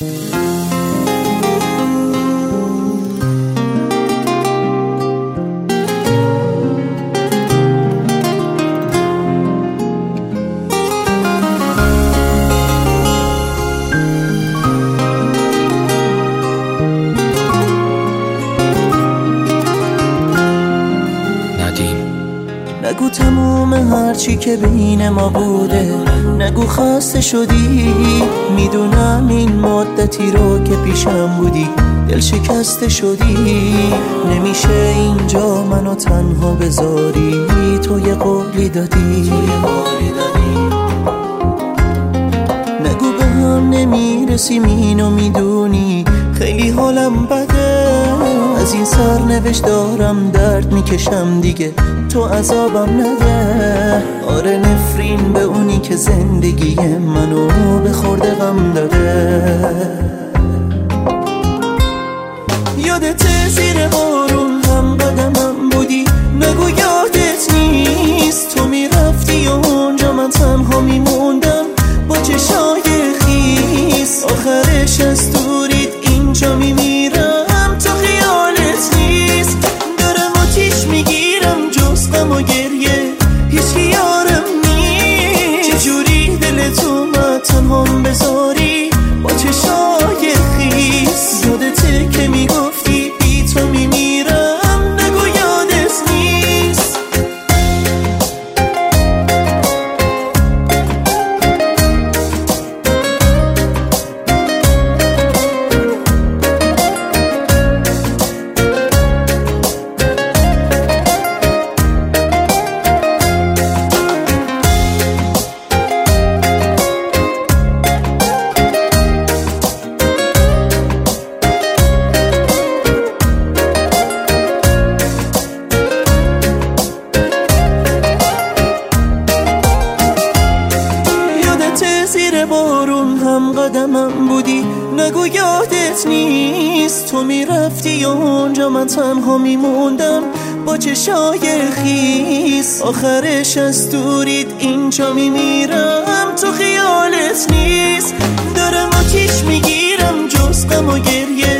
نگو تموم هرچی که بین ما بوده، نگو خسته شدی. میدونم این مدتی رو که پیشم بودی دل شکسته شدی. نمیشه اینجا منو تنها بذاری، تو یه قولی دادی. نگو به هم نمیرسیم اینو میدونی، خیلی حالم بده. از این سرنوشت دارم درد میکشم دیگه، تو عذابم نده. آره نفرین به اونی که زندگی منو به خورده غم داده. یادت زیر بارون هم قدمم بودی، نگو یادت نیست. تو میرفتی اونجا من تنها میموندم با چشای خیس. آخرش از دورید اینجا میمیرم، تو خیالت نیست. دارم آتیش میگیرم جز غم و گریه، هیچ یارم نیست. چجوری دلت اومد تنهام بذاری با چشای خیس. یادته که میگفتی بی تو میمیرم، نگو یادت نیست. زیر بارون هم قدمم بودی، نگو یادت نیست. تو میرفتی اونجا من تنها میموندم با چشای خیس. آخرش از دورید اینجا میمیرم، تو خیالت نیست. دارم آتیش میگیرم جز غم و گریه،